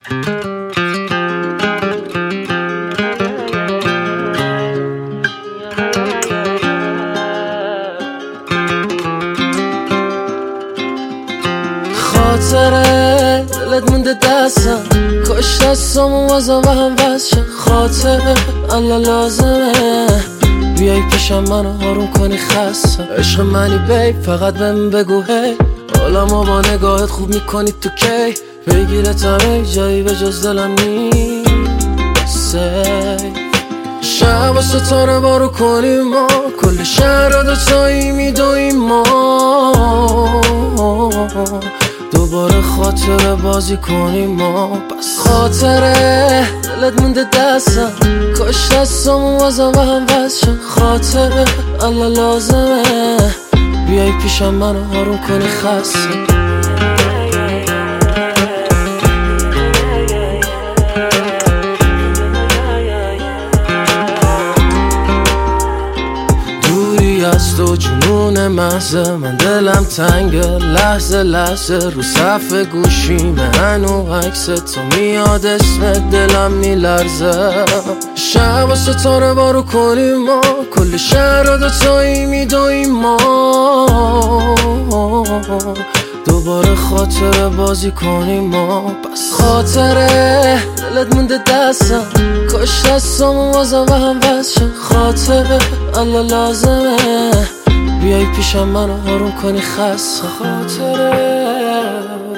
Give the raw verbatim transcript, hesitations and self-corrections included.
خاطره دلت مونده دستم، کاش دستامو بازم به هم وصل شد. خاطره الان لازمه بیای پیشم منو آروم کنی، خستم. عشق منی بیب، فقط بهم بگو هی، حالا ما با نگاهت خوب میکنی تو کی. بگیرتم ای جایی به جز دلم نیست. شب و ستاره بارو کنیم ما، کل شهر رو دوتایی میدویم ما. دوباره خاطره بازی کنیم ما. بس خاطره دلت مونده دستم، کاش دستامو بازم به هم وصل شد. خاطره الان لازمه بیای پیشم منو آروم کنی، خستم. از تو جنون محضه، من دلم تنگه لحظه لحظه. رو صف گوشیمه هنو عکس تو میاد، اسم دلم میلرزه. شب و ستاره بارو کنیم ما، کل شهر رو دوتایی میدویم ما. دوباره خاطره بازی کنیم ما. بس خاطره دلت مونده دستم، کاش دستامو بازم به هم وصل شد. خاطره الان لازمه بیای پیشم منو آروم کنی، خستم. خاطره